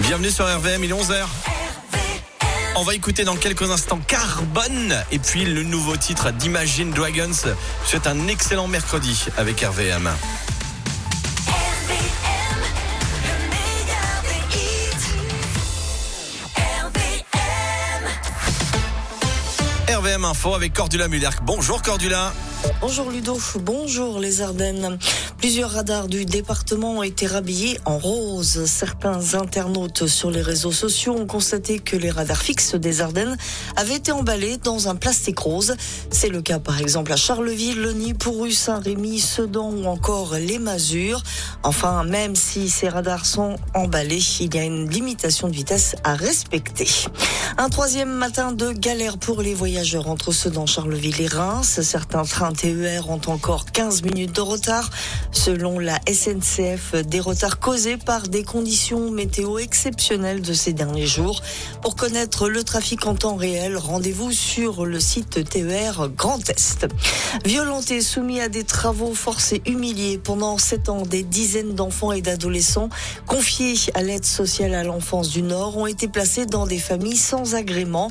Bienvenue sur RVM, il est 11h. On va écouter dans quelques instants Carbone et puis le nouveau titre d'Imagine Dragons. C'est un excellent mercredi avec RVM. RVM Info avec Cordula Muller. Bonjour Cordula. Bonjour Ludo, bonjour les Ardennes. Plusieurs radars du département ont été rhabillés en rose. Certains internautes sur les réseaux sociaux ont constaté que les radars fixes des Ardennes avaient été emballés dans un plastique rose. C'est le cas par exemple à Charleville, Leny, Pourru, Saint-Rémy, Sedan ou encore les Masures. Enfin, même si ces radars sont emballés, il y a une limitation de vitesse à respecter. Un troisième matin de galère pour les voyageurs entre Sedan, Charleville et Reims. Certains trains TER ont encore 15 minutes de retard. Selon la SNCF, des retards causés par des conditions météo exceptionnelles de ces derniers jours. Pour connaître le trafic en temps réel, rendez-vous sur le site TER Grand Est. Violentés, soumis à des travaux forcés, humiliés pendant 7 ans, des dizaines d'enfants et d'adolescents confiés à l'aide sociale à l'enfance du Nord ont été placés dans des familles sans agrément.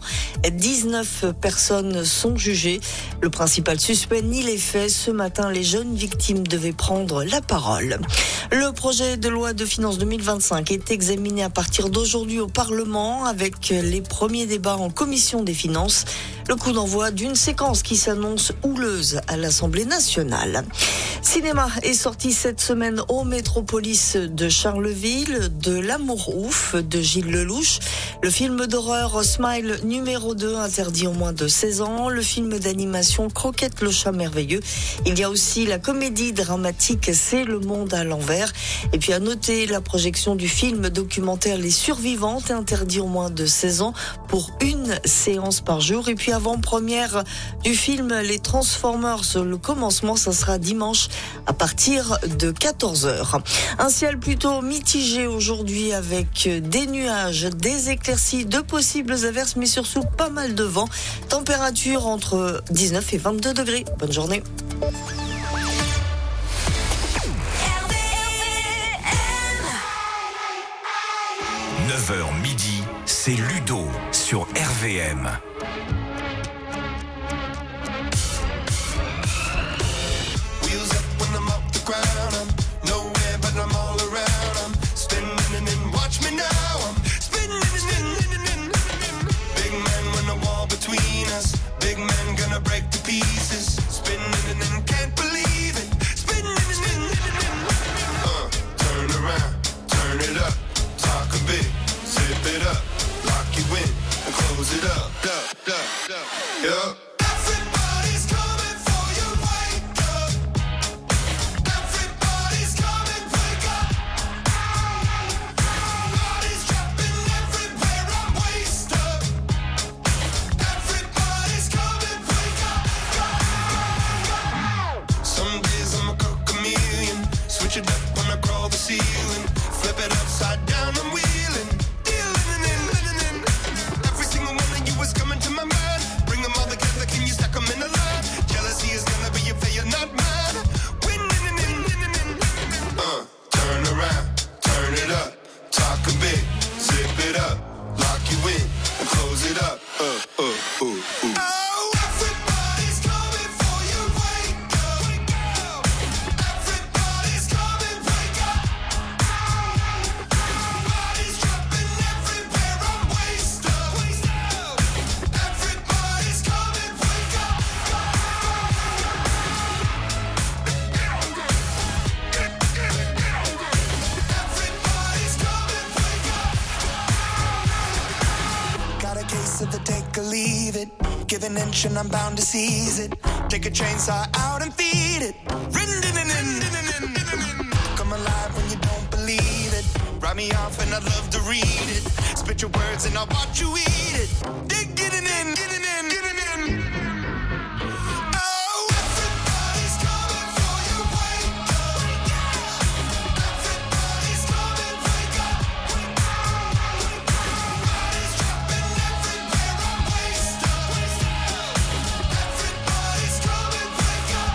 19 personnes sont jugées. Le principal suspect nie les faits. Ce matin, les jeunes victimes devaient prendre la parole. Le projet de loi de finances 2025 est examiné à partir d'aujourd'hui au Parlement avec les premiers débats en commission des finances. Le coup d'envoi d'une séquence qui s'annonce houleuse à l'Assemblée nationale. Cinéma est sorti cette semaine au Métropolis de Charleville, de L'Amour ouf de Gilles Lelouch. Le film d'horreur Smile numéro 2 interdit aux moins de 16 ans. Le film d'animation Croquette le chat merveilleux. Il y a aussi la comédie dramatique C'est le monde à l'envers. Et puis à noter la projection du film documentaire Les Survivantes interdit aux moins de 16 ans pour une séance par jour. Et puis avant-première du film Les Transformers, le commencement, ça sera dimanche à partir de 14h. Un ciel plutôt mitigé aujourd'hui avec des nuages, des éclaircies, de possibles averses, mais surtout pas mal de vent. Température entre 19 et 22 degrés. Bonne journée. 9h midi, c'est Ludo sur RVM. Yeah. Everybody's coming for your wake up. Everybody's coming, wake up. Bodies dropping everywhere, I'm wasted. Everybody's coming, wake up. Some days I'm a chameleon. Switch it up when I crawl the ceiling. Flip it upside down, I'm wheeling. Every single one of you is coming to my mind. All together, can you stack them in a line? Jealousy is gonna be a failure, not mine. Winning. Turn around, turn it up. Talk a bit, zip it up. Lock you in and close it up. Oh, everybody's coming for you, wake up. Everybody's coming, wake up. Bodies dropping everywhere, I'm wasted. Everybody's coming, wake up. Everybody's coming, wake up. Got a case of the take or leave it. Give an inch and I'm bound to seize it. Take a chainsaw out and feed it. Come alive when you don't believe it. Write me off and I'd love to read it. Spit your words and I'll watch you eat it. Dig getting in. Oh, everybody's coming for you, wake up. Everybody's coming, wake up. Bodies dropping everywhere, I'm wasted. Everybody's coming, wake up.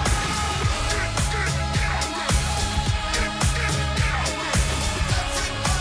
Everybody's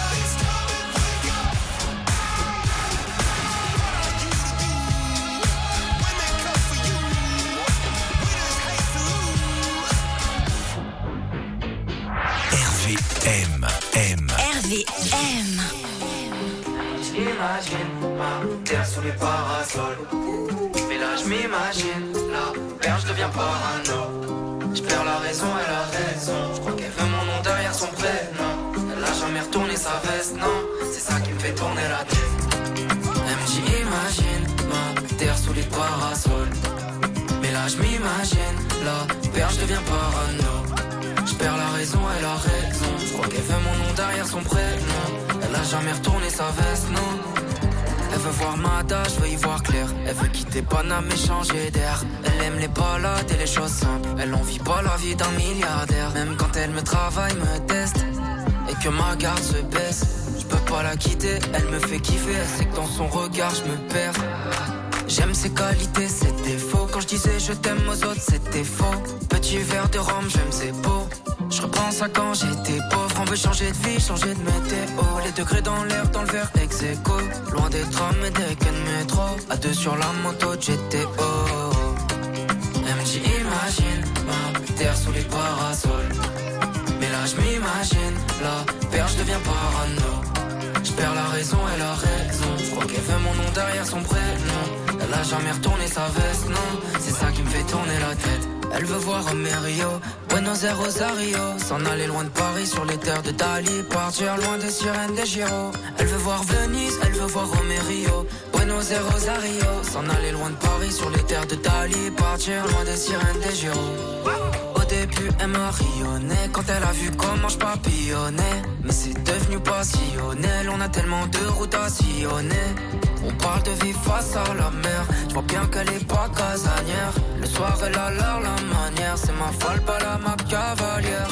RVM. J'imagine ma terre sous les parasols. Mais là je m'imagine, la perche devient parano. Je perds la raison, elle a raison. Je crois qu'elle veut mon nom derrière son prénom. Elle a jamais retourné sa veste, non. C'est ça qui me fait tourner la tête. Elle me dit imagine ma terre sous les parasols. Mais là je m'imagine, la perche devient parano. Je perds la raison, elle a raison. Je crois qu'elle veut mon nom derrière son prénom. Elle a jamais retourné sa veste, non. Elle veut voir Mada, je veux y voir clair. Elle veut quitter Paname et changer d'air. Elle aime les balades et les choses simples. Elle en vit pas la vie d'un milliardaire. Même quand elle me travaille, me teste et que ma garde se baisse, je peux pas la quitter, elle me fait kiffer. Elle sait que dans son regard je me perds. J'aime ses qualités, ses défauts. Quand je disais je t'aime aux autres, c'était faux. Petit verre de rhum, j'aime ses beaux. Je repense à quand j'étais pauvre. On veut changer de vie, changer de météo. Les degrés dans l'air, dans le verre ex-écho. Loin des trams et des quais de métro. À deux sur la moto de GTO. Elle me dit imagine ma terre sous les parasols. Mais là je m'imagine, la perche devient parano. Je perds la raison, elle a raison. Je crois qu'elle veut mon nom derrière son prénom. Elle a jamais retourné sa veste, non. C'est ça qui me fait tourner la tête. Elle veut voir Rio, Buenos Aires, Rosario. S'en aller loin de Paris sur les terres de Dali. Partir loin des sirènes des Giro. Elle veut voir Venise, elle veut voir Rio, Buenos Aires, Rosario. S'en aller loin de Paris sur les terres de Dali. Partir loin des sirènes des Giro. Au début elle m'a rayonné quand elle a vu comment je papillonnais. Mais c'est devenu passionnel, on a tellement de routes à sillonner. On parle de vie face à la mer. Je vois bien qu'elle est pas casanière. Le soir elle a l'air la manière. C'est ma folle, pas la ma cavalière.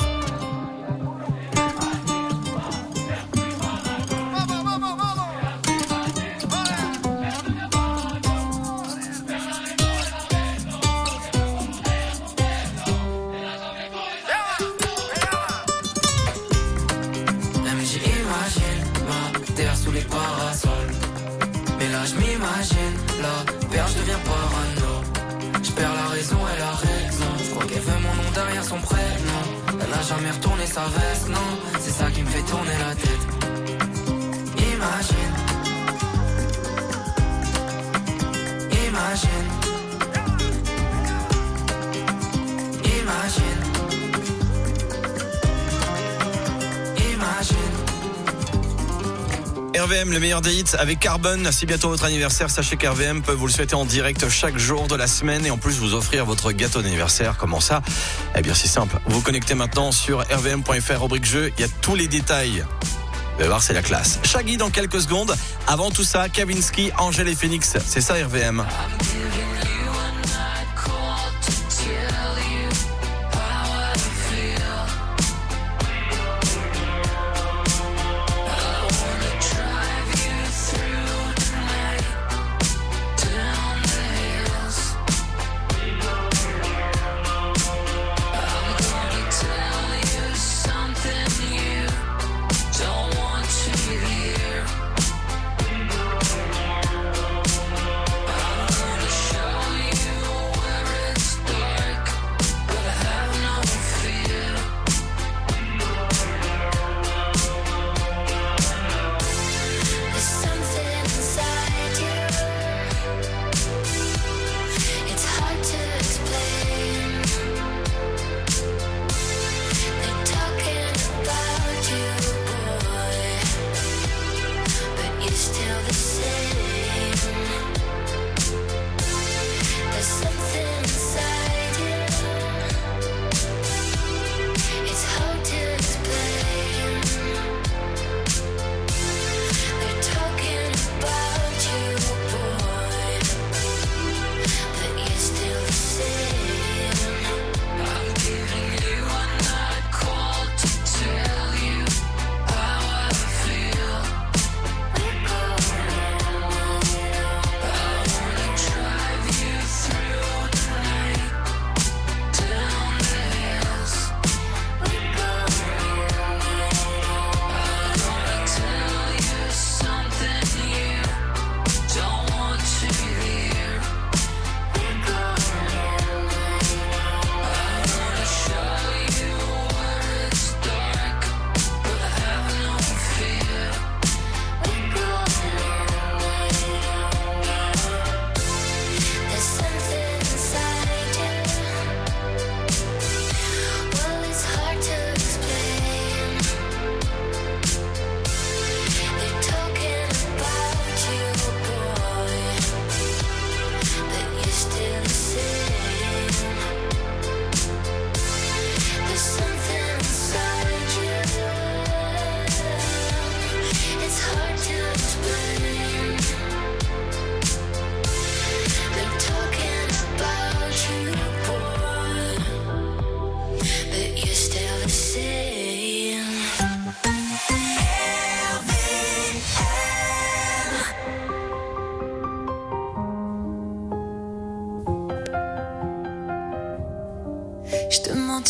Je m'imagine, la perche devient parano. Je perds la raison, elle a raison. Je crois qu'elle veut mon nom derrière son prénom. Elle a jamais retourné sa veste, non. C'est ça qui me fait tourner la tête. Imagine. Imagine. Imagine. Imagine. RVM, le meilleur des hits avec Carbone. C'est bientôt votre anniversaire. Sachez qu'RVM peut vous le souhaiter en direct chaque jour de la semaine et en plus vous offrir votre gâteau d'anniversaire. Comment ça? Eh bien c'est simple. Vous vous connectez maintenant sur rvm.fr, rubrique jeu. Il y a tous les détails. Vous allez voir, c'est la classe. Shaggy dans quelques secondes. Avant tout ça, Kavinsky, Angèle et Phoenix. C'est ça RVM. Show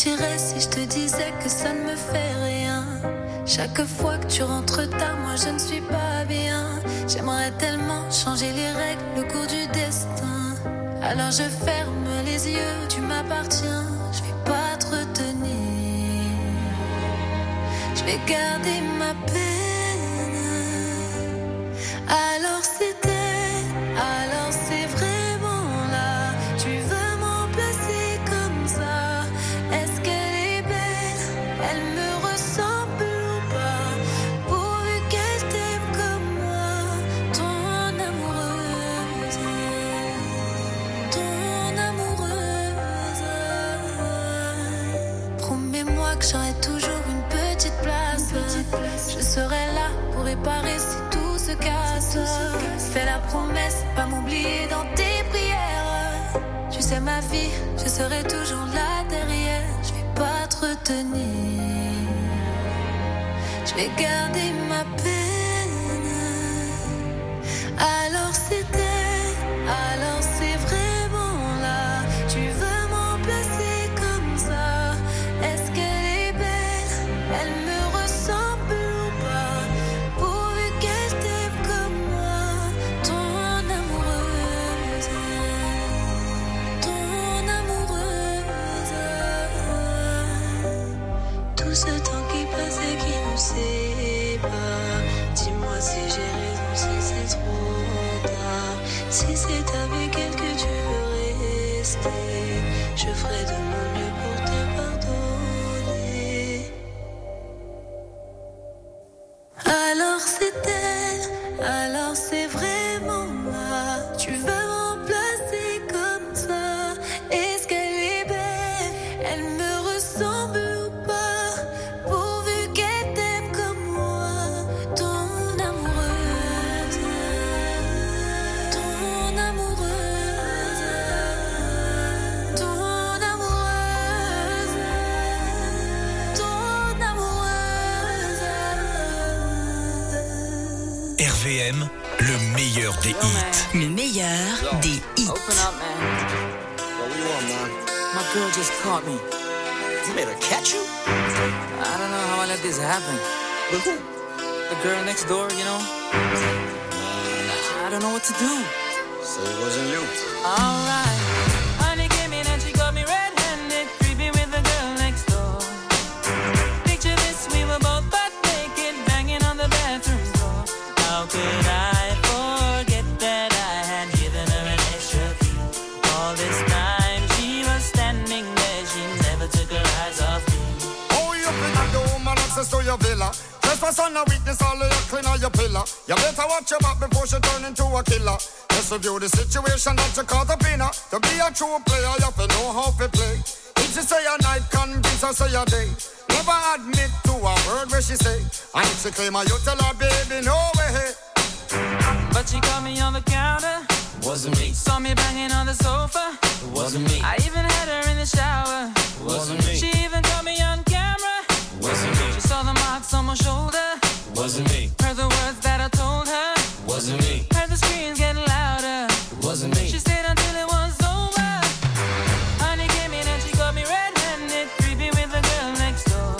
mentirais si je te disais que ça ne me fait rien. Chaque fois que tu rentres tard, moi je ne suis pas bien. J'aimerais tellement changer les règles, le cours du destin. Alors je ferme les yeux, tu m'appartiens. Je vais pas te retenir, je vais garder ma peine. Alors c'est elle, alors c'est vraiment là. Tu veux m'en placer comme ça. Est-ce qu'elle est belle, elle me ressemble ou pas? Pourvu qu'elle t'aime comme moi, ton amoureuse, ton amoureuse. Promets-moi que j'aurai toujours une petite place. Je serai là pour réparer si tout se casse. Fais la promesse, pas m'oublier dans tes prières. Tu sais ma vie, je serai toujours là derrière. Je vais pas te retenir, je vais garder ma peine. Alors c'est elle, alors c'est vraiment là. Tu veux m'en placer comme ça. Est-ce qu'elle est belle, elle me ressemble ou pas? Pourvu qu'elle t'aime comme moi, ton amoureuse, ton amoureuse. Tout ce temps qui passe et qui nous sépare, dis-moi si j'ai raison, si c'est trop tard. Si c'est avec elle que tu veux rester, je ferai de mon mieux pour te pardonner. Alors c'est elle, alors c'est vraiment moi. Tu veux m'en placer comme ça. Est-ce qu'elle est belle, elle me ressemble ou pas? Pourvu qu'elle t'aime comme moi, ton amoureuse, ton amoureuse, ton amoureuse, ton amoureuse. RVM, le meilleur des hits. Le meilleur des hits. Open up, man. What do you want, man? My girl just caught me. You made her catch you? I don't know how I let this happen. With who? The girl next door, you know? I don't know what to do. So it wasn't you. Alright. Honey came in and she got me red-handed, creepy with the girl next door. Picture this, we were both butt naked, banging on the bathroom door. How could I forget that I had given her an extra key? All this time she was standing there, she never took her eyes off me. Oh, you bring the woman access to your villa. Trespass on a weakness, all of your clean on your pillar. You better watch your back before she turn into a killer. Just review the situation that you caught up in her. To be a true player, you have to know how to play. If she say a night, convince her say a day. Never admit to a word where she say. And if she claim her, you tell her, baby, no way. But she caught me on the counter. Wasn't me. Saw me banging on the sofa. Wasn't me. I even had her in the shower. Wasn't me. She even caught me on camera. Wasn't me. She saw the marks on my shoulder. Wasn't me. Heard the words that I told her. Wasn't me. Heard the screams getting louder. Wasn't me. She stayed until it was over. Honey came in and she got me red-handed, creepy with the girl next door.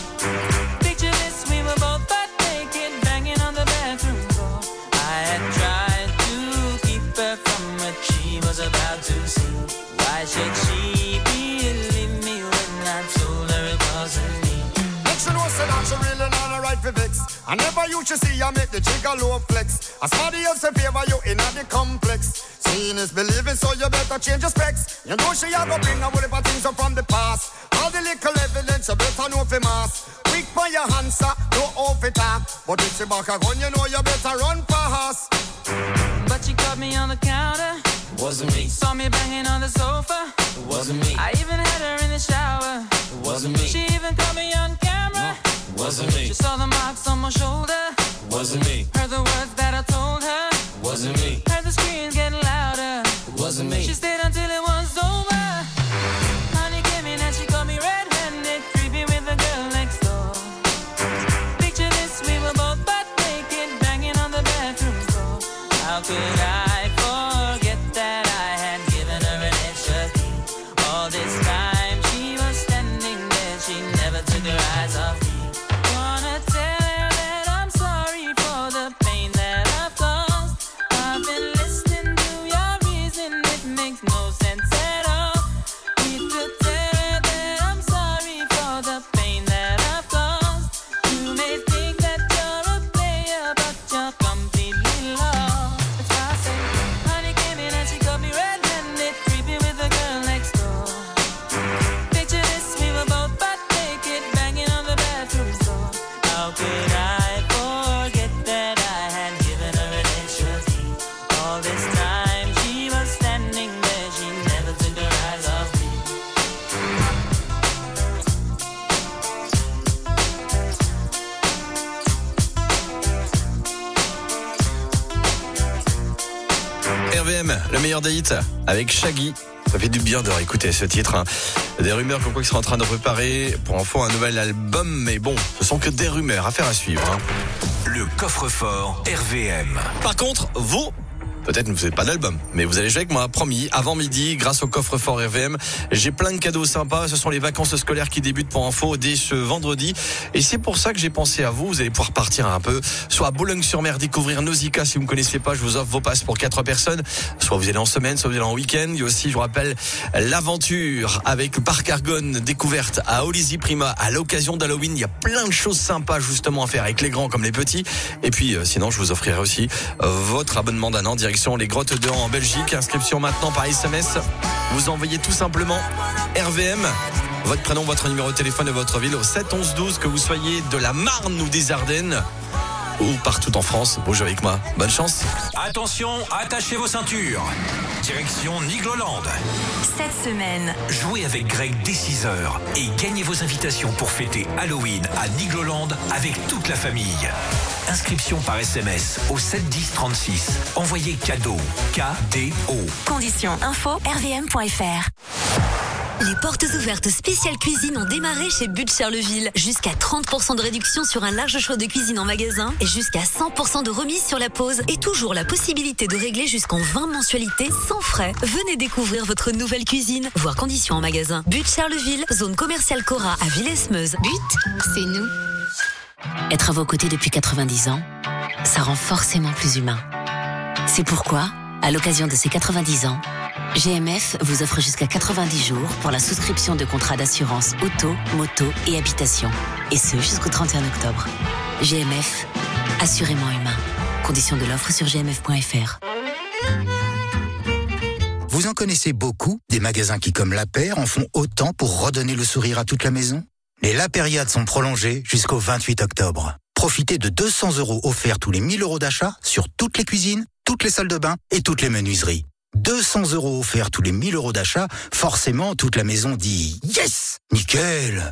Picture this, we were both butt naked, banging on the bathroom door. I had tried to keep her from what she was about to see. Why should she believe me when I told her it wasn't me? Make she know say that she really not a right for vex. I never used to see her make the jigger low flex. As somebody else in favor you in the complex. Seeing is believing, so you better change your specs. You know she a go bring a whole heap of things up from the past. All the little evidence you better know for mass. Quick for your answer, no off it up. But if she back a gun, you know you better run fast. But she caught me on the counter. Wasn't me. Saw me banging on the sofa. Wasn't me. I even had her in the shower. Wasn't me. She even caught me on camera. Wasn't me. She saw the marks on my shoulder. Wasn't me. Heard the words that I told her. Wasn't me. Heard the screams getting louder. Wasn't me. She stayed until it was over. Honey came in and she got me red-handed, creepy with the girl next door. Picture this, we were both butt naked, banging on the bathroom door. How could I forget that I had given her an extra key? All this time she was standing RVM, le meilleur des hits avec Shaggy. Ça fait du bien de réécouter ce titre. Hein. Des rumeurs comme quoi ils sont en train de préparer pour info un nouvel album. Mais bon, ce sont que des rumeurs. Affaire à suivre. Hein. Le coffre-fort RVM. Par contre, vous... Peut-être que vous n'avez pas d'album, mais vous allez jouer avec moi, promis, avant midi, grâce au coffre-fort RVM. J'ai plein de cadeaux sympas. Ce sont les vacances scolaires qui débutent pour info dès ce vendredi. Et c'est pour ça que j'ai pensé à vous. Vous allez pouvoir partir un peu, soit à Boulogne-sur-Mer, découvrir Nausicaa. Si vous ne connaissez pas, je vous offre vos passes pour 4 personnes. Soit vous allez en semaine, soit vous allez en week-end. Il y a aussi, je vous rappelle, l'aventure avec le Parc Argonne, découverte à Olizy Prima à l'occasion d'Halloween. Il y a plein de choses sympas justement à faire avec les grands comme les petits. Et puis, sinon, je vous offrirai aussi votre abonnement d'un an direction les Grottes de Han en Belgique. Inscription maintenant par SMS. Vous envoyez tout simplement RVM, votre prénom, votre numéro de téléphone et votre ville au 7 11 12, que vous soyez de la Marne ou des Ardennes ou partout en France. Bougez avec moi. Bonne chance. Attention, attachez vos ceintures. Direction Nigloland. Cette semaine, Jouez avec Greg dès 6h et gagnez vos invitations pour fêter Halloween à Nigloland avec toute la famille. Inscription par SMS au 7 10 36. Envoyez cadeau, KDO. conditions info rvm.fr. Les portes ouvertes spéciales cuisine ont démarré chez Butcherleville. Jusqu'à 30% de réduction sur un large choix de cuisine en magasin et jusqu'à 100% de remise sur la pause. Et toujours la possibilité de régler jusqu'en 20 mensualités sans frais. Venez découvrir votre nouvelle cuisine. Voir conditions en magasin. Butcherleville, zone commerciale Cora à Villesmeuse. But, c'est nous. Être à vos côtés depuis 90 ans, ça rend forcément plus humain. C'est pourquoi, à l'occasion de ces 90 ans, GMF vous offre jusqu'à 90 jours pour la souscription de contrats d'assurance auto, moto et habitation. Et ce, jusqu'au 31 octobre. GMF, assurément humain. Conditions de l'offre sur gmf.fr. Vous en connaissez beaucoup, des magasins qui, comme La Paire, en font autant pour redonner le sourire à toute la maison? Les La Périades sont prolongées jusqu'au 28 octobre. Profitez de 200 € offerts tous les 1000 € d'achat sur toutes les cuisines, toutes les salles de bain et toutes les menuiseries. 200 € offerts tous les 1000 € d'achat, forcément toute la maison dit « Yes ! Nickel !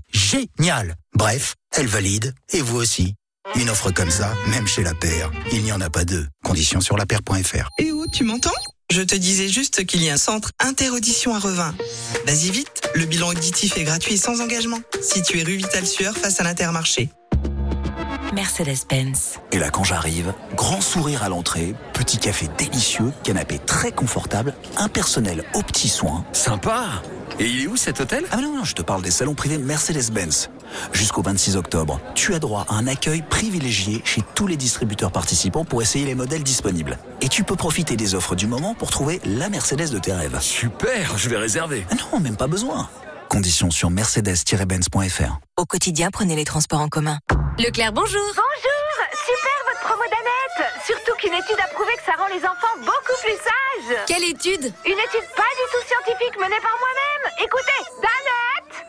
Génial !» Bref, elle valide, et vous aussi. Une offre comme ça, même chez La Paire, il n'y en a pas deux. Conditions sur lapaire.fr. Et où, tu m'entends ? Je te disais juste qu'il y a un centre Interaudition à Revin. Vas-y vite, le bilan auditif est gratuit et sans engagement. Situé rue Vital-Sueur face à l'Intermarché. Mercedes-Benz. Et là, quand j'arrive, grand sourire à l'entrée, petit café délicieux, canapé très confortable, un personnel aux petits soins. Sympa. Et il est où cet hôtel? Ah non, je te parle des salons privés Mercedes-Benz. Jusqu'au 26 octobre, tu as droit à un accueil privilégié chez tous les distributeurs participants pour essayer les modèles disponibles. Et tu peux profiter des offres du moment pour trouver la Mercedes de tes rêves. Super, je vais réserver. Ah non, même pas besoin. Conditions sur mercedes-benz.fr. Au quotidien, prenez les transports en commun. Leclerc, bonjour. Bonjour, super votre promo d'Annette. Surtout qu'une étude a prouvé que ça rend les enfants beaucoup plus sages. Quelle étude? Une étude pas du tout scientifique menée par moi-même. Écoutez, d'Annette.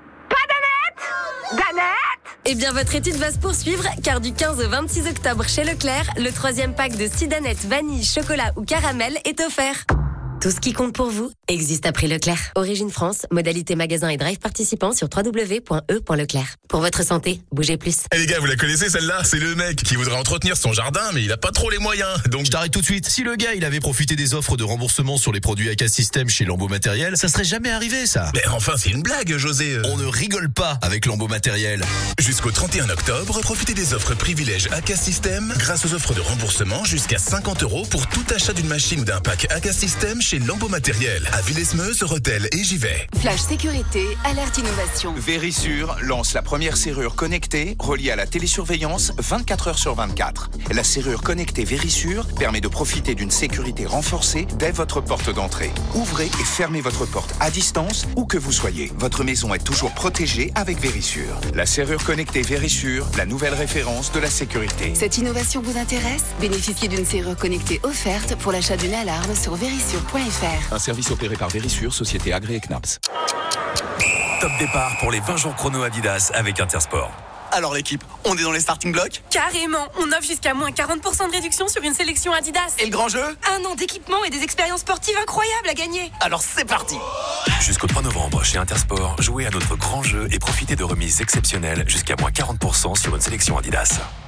Pas d'Annette. D'Annette. Eh bien, votre étude va se poursuivre, car du 15 au 26 octobre chez Leclerc, le 3e pack de Sidanette, vanille, chocolat ou caramel est offert. Tout ce qui compte pour vous existe à prix Leclerc. Origine France, modalité magasin et drive participant sur www.e.leclerc. Pour votre santé, bougez plus. Eh les gars, vous la connaissez celle-là? C'est le mec qui voudrait entretenir son jardin, mais il a pas trop les moyens. Donc je t'arrête tout de suite. Si le gars, il avait profité des offres de remboursement sur les produits AK System chez Lambeau Matériel, ça serait jamais arrivé, ça. Mais enfin, c'est une blague, José. On ne rigole pas avec Lambeau Matériel. Jusqu'au 31 octobre, profitez des offres privilèges AK System grâce aux offres de remboursement jusqu'à 50 € pour tout achat d'une machine ou d'un pack AK System chez Lambeau Matériel à Villesmeuse, Rethel et Givet. Flash sécurité, alerte innovation. Verisure lance la première serrure connectée reliée à la télésurveillance 24 heures sur 24. La serrure connectée Verisure permet de profiter d'une sécurité renforcée dès votre porte d'entrée. Ouvrez et fermez votre porte à distance où que vous soyez. Votre maison est toujours protégée avec Verisure. La serrure connectée Verisure, la nouvelle référence de la sécurité. Cette innovation vous intéresse? Bénéficiez d'une serrure connectée offerte pour l'achat d'une alarme sur verisure.fr. Un service opéré par Verisure, société agréée Knaps. Top départ pour les 20 jours chrono Adidas avec Intersport. Alors l'équipe, on est dans les starting blocks? Carrément, on offre jusqu'à moins 40% de réduction sur une sélection Adidas. Et le grand jeu? Un an d'équipement et des expériences sportives incroyables à gagner. Alors c'est parti! Jusqu'au 3 novembre chez Intersport, jouez à notre grand jeu et profitez de remises exceptionnelles jusqu'à moins 40% sur une sélection Adidas.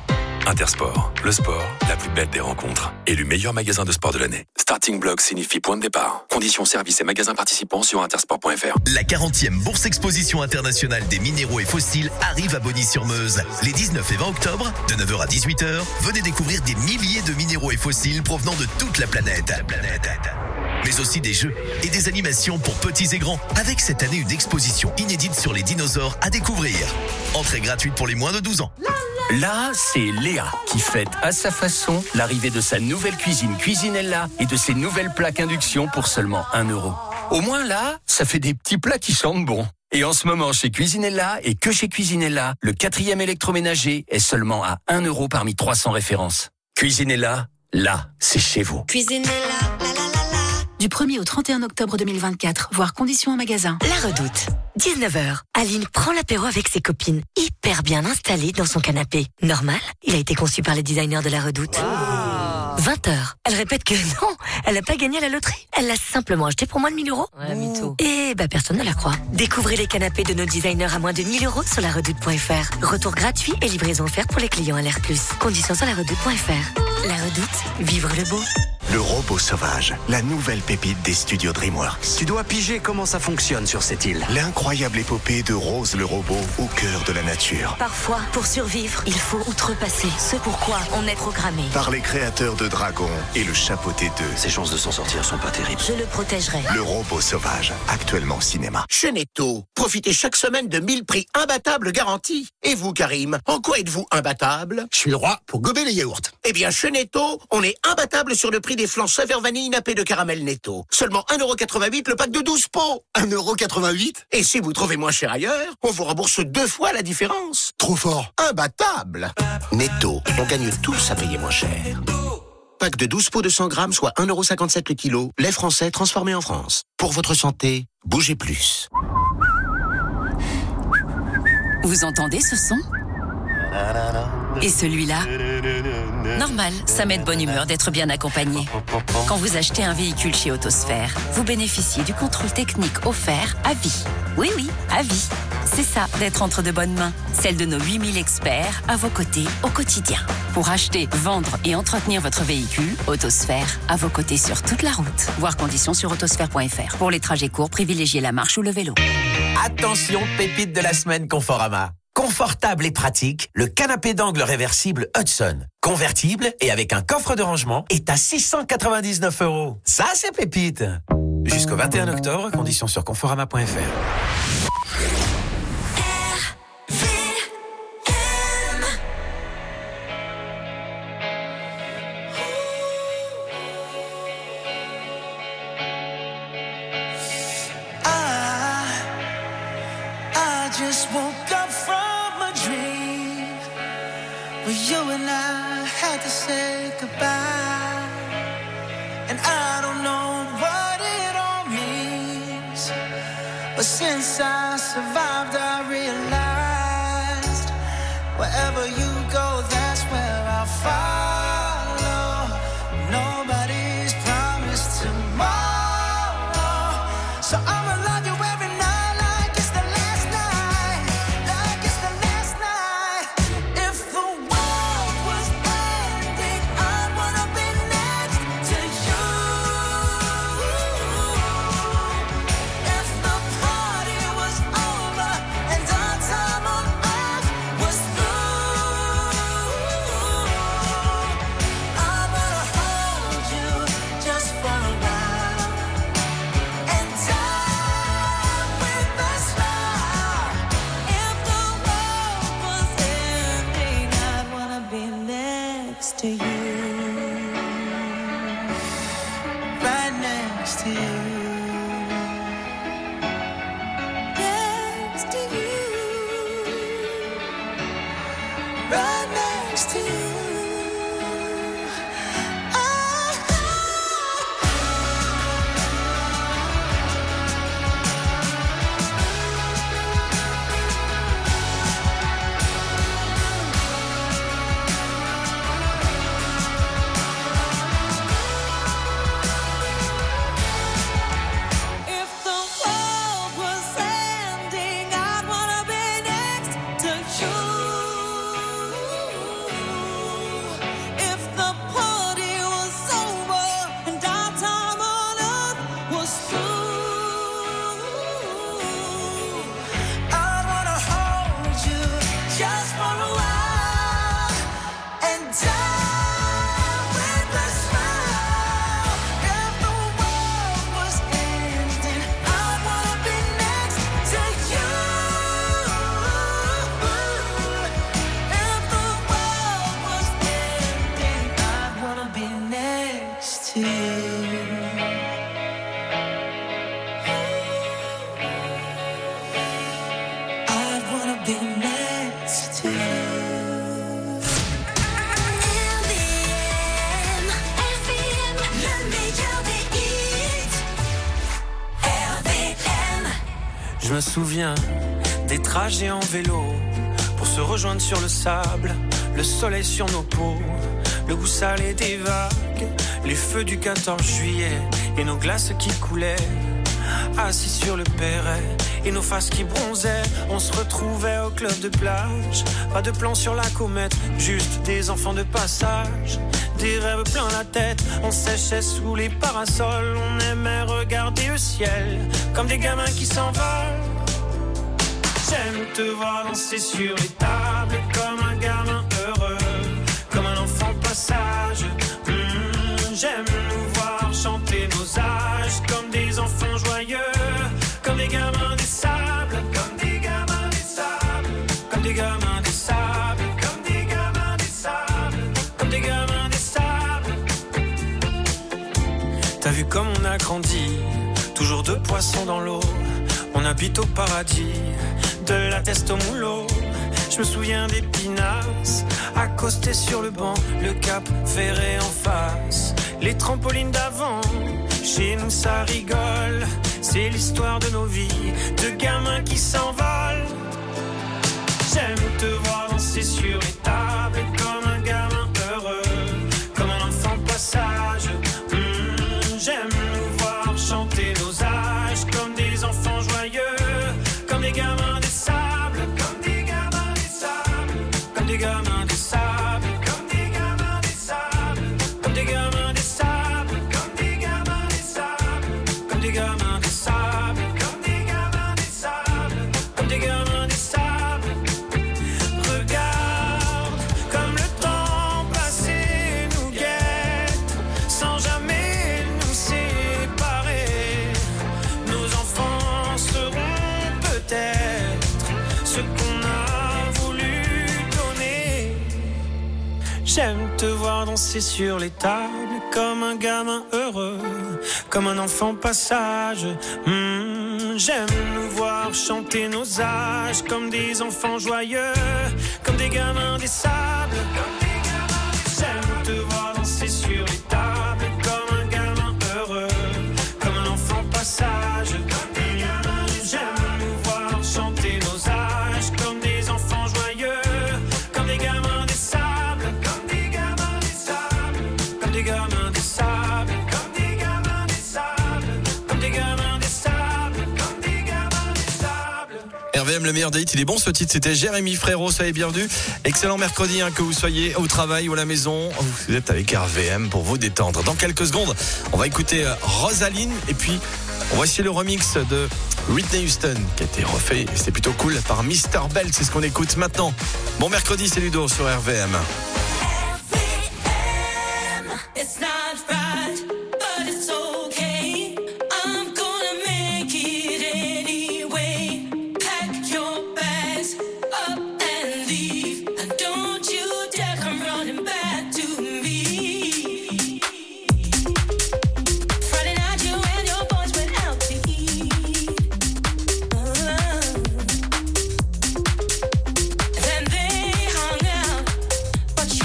Intersport, le sport, la plus belle des rencontres. Élu meilleur magasin de sport de l'année. Starting Block signifie point de départ. Conditions, services et magasins participants sur intersport.fr. La 40e Bourse Exposition internationale des minéraux et fossiles arrive à Bonny-sur-Meuse. Les 19 et 20 octobre, de 9h à 18h, venez découvrir des milliers de minéraux et fossiles provenant de toute la planète. Mais aussi des jeux et des animations pour petits et grands, avec cette année une exposition inédite sur les dinosaures à découvrir. Entrée gratuite pour les moins de 12 ans. Là, c'est Léa qui fête à sa façon l'arrivée de sa nouvelle cuisine Cuisinella et de ses nouvelles plaques induction pour seulement 1 €. Au moins là, ça fait des petits plats qui sentent bon. Et en ce moment, chez Cuisinella et que chez Cuisinella, le 4e électroménager est seulement à 1 € parmi 300 références. Cuisinella, là, c'est chez vous. Cuisinella. Du 1er au 31 octobre 2024, voire conditions en magasin. La Redoute. 19h. Aline prend l'apéro avec ses copines, hyper bien installée dans son canapé. Normal, il a été conçu par les designers de La Redoute. 20h. Elle répète que non, elle n'a pas gagné à la loterie. Elle l'a simplement acheté pour moins de 1 000 €. Ouais, mytho. Et personne ne la croit. Découvrez les canapés de nos designers à moins de 1 000 € sur laredoute.fr. Retour gratuit et livraison offerte pour les clients LR+. Conditions sur laredoute.fr. La Redoute, vivre le beau. Le robot sauvage, la nouvelle pépite des studios DreamWorks. Tu dois piger comment ça fonctionne sur cette île. L'incroyable épopée de Rose le robot au cœur de la nature. Parfois, pour survivre, il faut outrepasser ce pourquoi on est programmé. Par les créateurs de Dragon et le Chapeauté 2. Ses chances de s'en sortir sont pas terribles. Je le protégerai. Le robot sauvage, actuellement au cinéma. Chez Netto, profitez chaque semaine de 1000 prix imbattables garantis. Et vous, Karim, en quoi êtes-vous imbattable? Je suis le roi pour gober les yaourts. Eh bien, chez Netto, on est imbattable sur le prix des flancs saveur vanille nappés de caramel Netto. Seulement 1,88 € le pack de 12 pots. 1,88 €? Et si vous trouvez moins cher ailleurs, on vous rembourse 2 fois la différence. Trop fort. Imbattable. Netto, on gagne tous à payer moins cher. Pack de 12 pots de 100 grammes, soit 1,57 € le kilo. Lait français transformé en France. Pour votre santé, bougez plus. Vous entendez ce son ? Et celui-là ? Normal, ça met de bonne humeur d'être bien accompagné. Quand vous achetez un véhicule chez Autosphère, vous bénéficiez du contrôle technique offert à vie. Oui, à vie. C'est ça, d'être entre de bonnes mains. Celle de nos 8000 experts à vos côtés au quotidien. Pour acheter, vendre et entretenir votre véhicule, Autosphère, à vos côtés sur toute la route. Voir conditions sur autosphère.fr. Pour les trajets courts, privilégiez la marche ou le vélo. Attention, pépite de la semaine Conforama. Confortable et pratique, le canapé d'angle réversible Hudson. Convertible et avec un coffre de rangement est à 699 €. Ça, c'est pépite. Jusqu'au 21 octobre, conditions sur conforama.fr. I just woke up from a dream where you and I had to say goodbye, and I don't know what it all means, but since I survived I realized wherever you go, that's where I'll follow. Nobody's promised tomorrow, so I'ma love you every night. To you, right next to you, next to you, right next to you. Je me souviens des trajets en vélo pour se rejoindre sur le sable, le soleil sur nos peaux, le goût salé des vagues, les feux du 14 juillet et nos glaces qui coulaient. Assis sur le perret et nos faces qui bronzaient, on se retrouvait au club de plage. Pas de plan sur la comète, juste des enfants de passage. Des rêves plein la tête, on séchait sous les parasols. On aimait regarder le ciel comme des gamins qui s'envolent. J'aime te voir danser sur les tables comme un gamin heureux, comme un enfant passage. J'aime nous voir chanter nos âges comme des enfants joyeux, comme des gamins des sables, comme des gamins des sables, comme des gamins des sables, comme des gamins des sables, comme des gamins des sables. T'as vu comme on a grandi, toujours deux poissons dans l'eau. On habite au paradis, de la teste au moulot. Je me souviens des pinasses, accostés sur le banc, le cap ferré en face. Les trampolines d'avant, chez nous ça rigole. C'est l'histoire de nos vies, de gamins qui s'envolent. J'aime te voir danser sur les tables comme un gamin heureux, comme un enfant passage. J'aime nous voir chanter nos âges comme des enfants joyeux, comme des gamins des sables, comme des gamins des sables, comme des gamins des sables, comme des gamins des sables, comme des gamins des sables, comme des gamins des sables, comme des gamins des sables, comme des gamins des sables, comme des gamins des sables. Regarde comme le temps passé nous guette, sans jamais nous séparer. Nos enfants seront peut-être ce qu'on a voulu donner. J'aime te voir danser sur les tables comme un gamin heureux, comme un enfant passage. J'aime nous voir chanter nos âges comme des enfants joyeux, comme des gamins des sables. J'aime te voir danser sur les tables comme un gamin heureux, comme un enfant passage. J'aime nous voir chanter nos âges comme des enfants joyeux, comme des gamins des sables, comme des gamins des sables, comme des gamins des sables, comme des gamins des sables, comme des gamins des sables, comme des gamins des sables. RVM, le meilleur des hits, il est bon ce titre, c'était Jérémy Frérot, soyez bienvenus. Excellent mercredi, que vous soyez au travail ou à la maison, vous êtes avec RVM pour vous détendre. Dans quelques secondes, on va écouter Rosaline et puis on va essayer le remix de Whitney Houston qui a été refait et c'est plutôt cool par Mr. Bell, c'est ce qu'on écoute maintenant. Bon mercredi, c'est Ludo sur RVM. It's not right, but it's okay. I'm gonna make it anyway. Pack your bags up and leave, and don't you dare come running back to me. Friday night you and your boys went out to eat. Then they hung out, but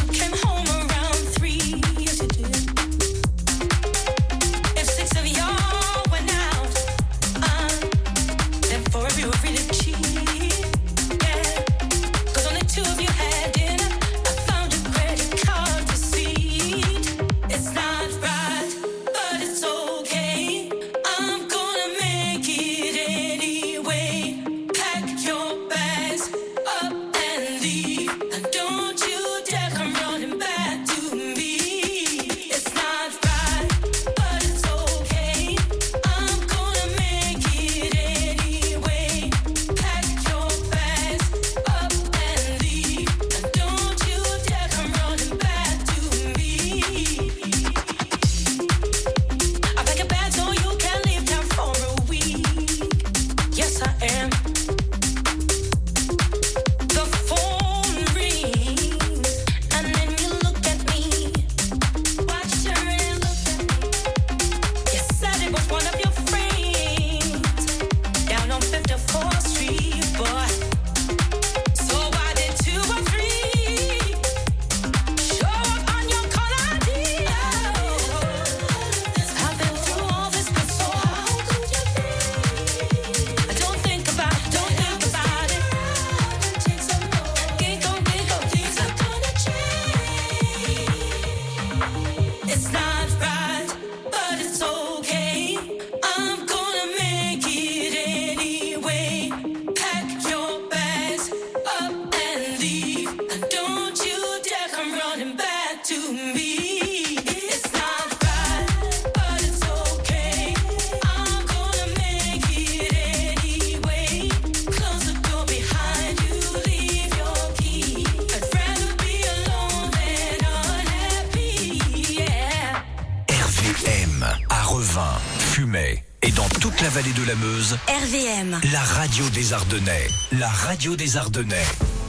back to me. It's not right, but it's okay. I'm gonna make it anyway. Close the door behind you, leave your key. I'd rather be alone than unhappy, yeah. RVM, à Revin, Fumay et dans toute la vallée de la Meuse. RVM. La radio des Ardennais. La radio des Ardennais.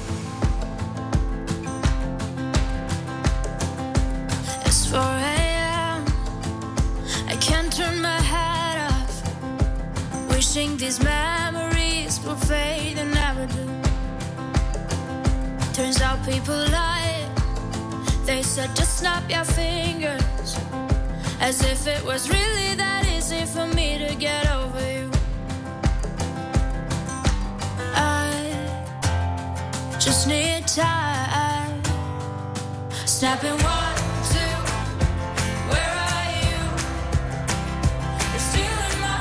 It's 4 a.m. I can't turn my head off. Wishing these memories will fade and never do. Turns out people lie. They said just snap your fingers. As if it was really that easy for me to get over you. I just need time. Snapping 1, 2. Where are you? You're still in my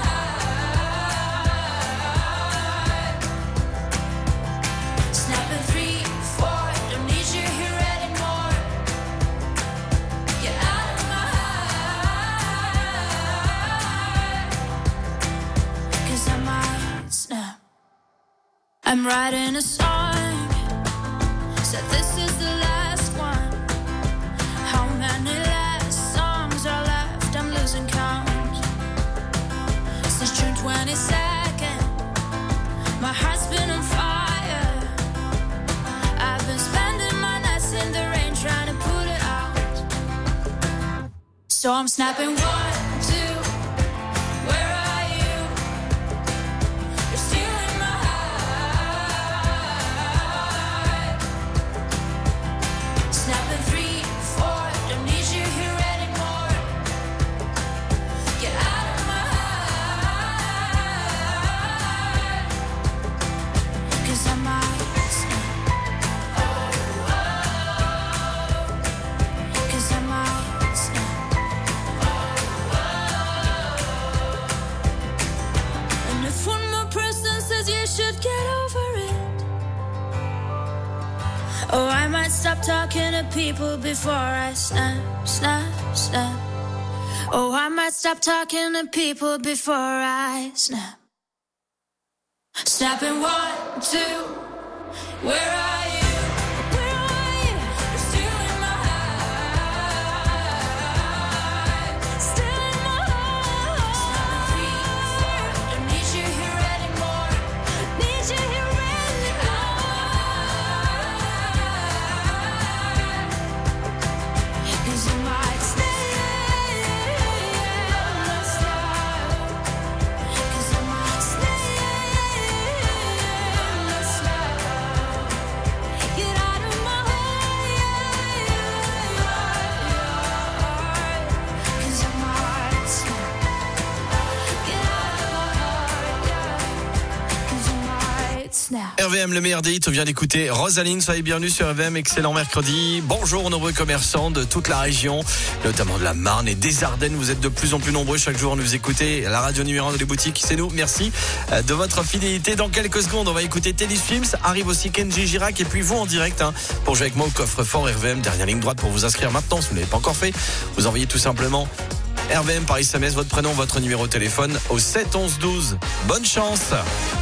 heart. Snapping 3, 4. Don't need you here anymore. Get out of my heart. 'Cause I might snap. I'm writing a song. Said this is the last one. How many last songs are left? I'm losing count. Since June 22nd, my heart's been on fire. I've been spending my nights in the rain trying to put it out. So I'm snapping 1, 2. Where are you? You're still in my heart. Snapping 3, 4. Don't need you here anymore. Get out of my heart. 'Cause I might snap. 'Cause I might snap. And if one more person says you should get over it, oh, I might stop talking to people before I snap, snap, snap. Oh, I might stop talking to people before I snap. Snapping 1, 2. Where are you? Where are you? You're still in my heart. Still in my heart. Snapping 3, 4. Don't need you here anymore. Need you here anymore. 'Cause you might stay. 'Cause I might stay. Get out of my heart. 'Cause I might snap. Get out of my heart. 'Cause I might snap. RVM, le meilleur des hits, on vient d'écouter Rosaline, soyez bienvenue sur RVM, excellent mercredi. Bonjour aux nombreux commerçants de toute la région, notamment de la Marne et des Ardennes. Vous êtes de plus en plus nombreux chaque jour à nous écouter. La radio numéro 1 de les boutiques, c'est nous. Merci de votre fidélité. Dans quelques secondes, on va écouter Teddy Swims. Arrive aussi Kenji Girac et puis vous en direct pour jouer avec moi au coffre-fort RVM. Dernière ligne droite pour vous inscrire maintenant si vous ne l'avez pas encore fait. Vous envoyez tout simplement RVM par SMS, votre prénom, votre numéro de téléphone au 7 11 12. Bonne chance.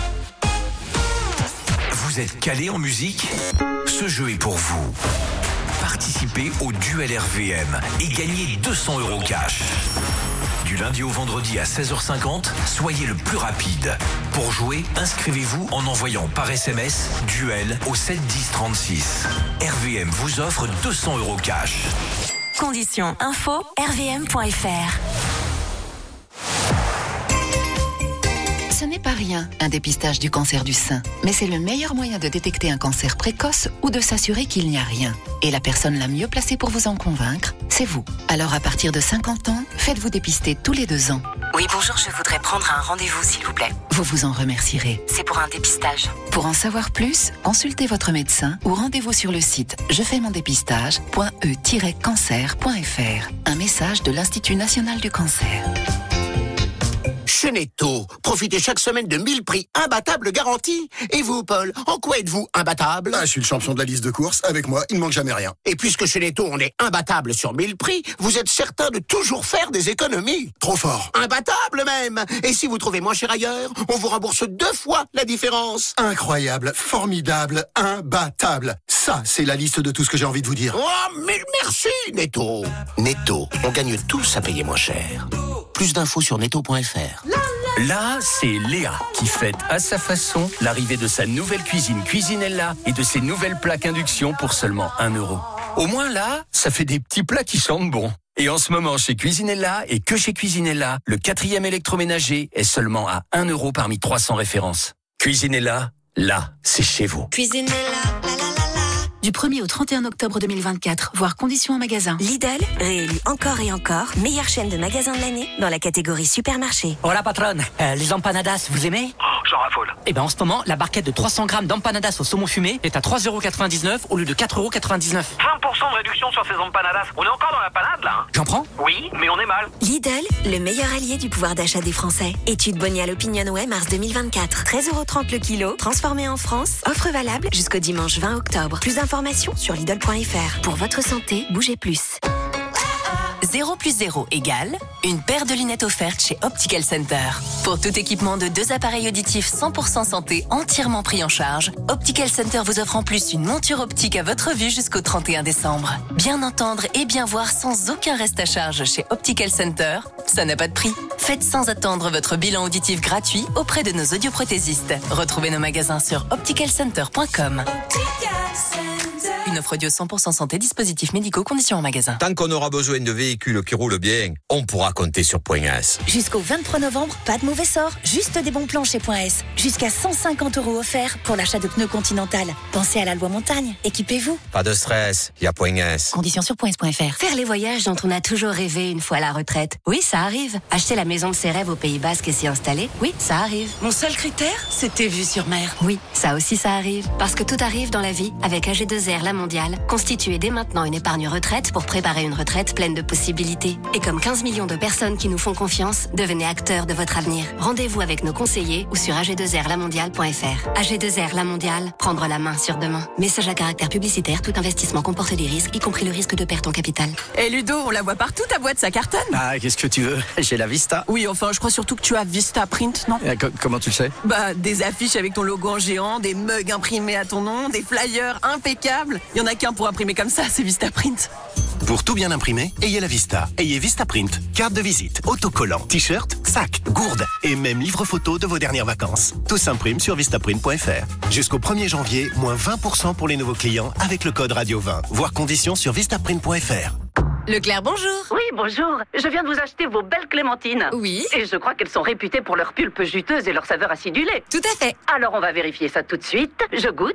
Vous êtes calé en musique? Ce jeu est pour vous. Participez au duel RVM et gagnez 200 € cash. Du lundi au vendredi à 16h50, soyez le plus rapide. Pour jouer, inscrivez-vous en envoyant par SMS duel au 7 10 36. RVM vous offre 200 € cash. Conditions info rvm.fr. Ce n'est pas rien, un dépistage du cancer du sein. Mais c'est le meilleur moyen de détecter un cancer précoce ou de s'assurer qu'il n'y a rien. Et la personne la mieux placée pour vous en convaincre, c'est vous. Alors à partir de 50 ans, faites-vous dépister tous les 2 ans. Oui, bonjour, je voudrais prendre un rendez-vous, s'il vous plaît. Vous vous en remercierez. C'est pour un dépistage. Pour en savoir plus, consultez votre médecin ou rendez-vous sur le site jefaismondépistage.e-cancer.fr. Un message de l'Institut national du cancer. Chez Netto, profitez chaque semaine de 1000 prix imbattables garantis. Et vous, Paul, en quoi êtes-vous imbattable? Je suis le champion de la liste de courses. Avec moi, il ne manque jamais rien. Et puisque chez Netto, on est imbattable sur 1000 prix, vous êtes certain de toujours faire des économies. Trop fort. Imbattable même. Et si vous trouvez moins cher ailleurs, on vous rembourse 2 fois la différence. Incroyable, formidable, imbattable. Ça, c'est la liste de tout ce que j'ai envie de vous dire. Oh, mais merci, Netto. Netto, on gagne tous à payer moins cher. Plus d'infos sur netto.fr. Là, c'est Léa qui fête à sa façon l'arrivée de sa nouvelle cuisine Cuisinella et de ses nouvelles plaques induction pour seulement 1 euro. Au moins là, ça fait des petits plats qui sentent bon. Et en ce moment, chez Cuisinella et que chez Cuisinella, le 4e électroménager est seulement à 1 euro parmi 300 références. Cuisinella, là, c'est chez vous. Cuisinella, la la la la. Du 1er au 31 octobre 2024, voire conditions en magasin. Lidl, réélu encore et encore, meilleure chaîne de magasins de l'année dans la catégorie supermarché. Voilà patronne, les empanadas, vous aimez? J'en raffole. Eh ben en ce moment, la barquette de 300 grammes d'empanadas au saumon fumé est à 3,99€ au lieu de 4,99€. 20% de réduction sur ces empanadas. On est encore dans la panade là. J'en prends? Oui, mais on est mal. Lidl, le meilleur allié du pouvoir d'achat des Français. Étude Bonial Opinionway mars 2024. 13,30€ le kilo, transformé en France. Offre valable jusqu'au dimanche 20 octobre. Plus d'informations sur Lidl.fr. Pour votre santé, bougez plus. 0 + 0 égale une paire de lunettes offerte chez Optical Center. Pour tout équipement de 2 appareils auditifs 100% santé entièrement pris en charge, Optical Center vous offre en plus une monture optique à votre vue jusqu'au 31 décembre. Bien entendre et bien voir sans aucun reste à charge chez Optical Center, ça n'a pas de prix. Faites sans attendre votre bilan auditif gratuit auprès de nos audioprothésistes. Retrouvez nos magasins sur opticalcenter.com. Une offre audio 100% santé, dispositifs médicaux, conditions en magasin. Tant qu'on aura besoin de véhicules qui roulent bien, on pourra compter sur Point S. Jusqu'au 23 novembre, pas de mauvais sort, juste des bons plans chez Point S. Jusqu'à 150 € offerts pour l'achat de pneus Continental. Pensez à la loi montagne, équipez-vous. Pas de stress, il y a Point S. Conditions sur points.fr. Faire les voyages dont on a toujours rêvé une fois à la retraite. Oui, ça arrive. Acheter la maison de ses rêves au Pays Basque et s'y installer. Oui, ça arrive. Mon seul critère, c'était vue sur mer. Oui, ça aussi ça arrive. Parce que tout arrive dans la vie avec AG2R La Mondiale. Constituez dès maintenant une épargne retraite pour préparer une retraite pleine de possibilités. Et comme 15 millions de personnes qui nous font confiance, devenez acteurs de votre avenir. Rendez-vous avec nos conseillers ou sur ag2rlamondiale.fr. AG2R La Mondiale, prendre la main sur demain. Message à caractère publicitaire, tout investissement comporte des risques, y compris le risque de perte en capital. Et Ludo, on la voit partout, ta boîte, ça cartonne. Ah, qu'est-ce que tu veux? J'ai la Vista. Oui, enfin, je crois surtout que tu as Vista Print, non? Comment tu le sais? Bah, des affiches avec ton logo en géant, des mugs imprimés à ton nom, des flyers impeccables. Il y en a qu'un pour imprimer comme ça, c'est Vista Print. Pour tout bien imprimer, ayez la Vista. Ayez Vista Print. Carte de visite, autocollant, t-shirt, sac, gourde et même livre photo de vos dernières vacances. Tout s'imprime sur vistaprint.fr. Jusqu'au 1er janvier, moins 20% pour les nouveaux clients avec le code Radio 20. Voir conditions sur vistaprint.fr. Leclerc, bonjour. Oui, bonjour. Je viens de vous acheter vos belles clémentines. Oui. Et je crois qu'elles sont réputées pour leur pulpe juteuse et leur saveur acidulée. Tout à fait. Alors on va vérifier ça tout de suite. Je goûte.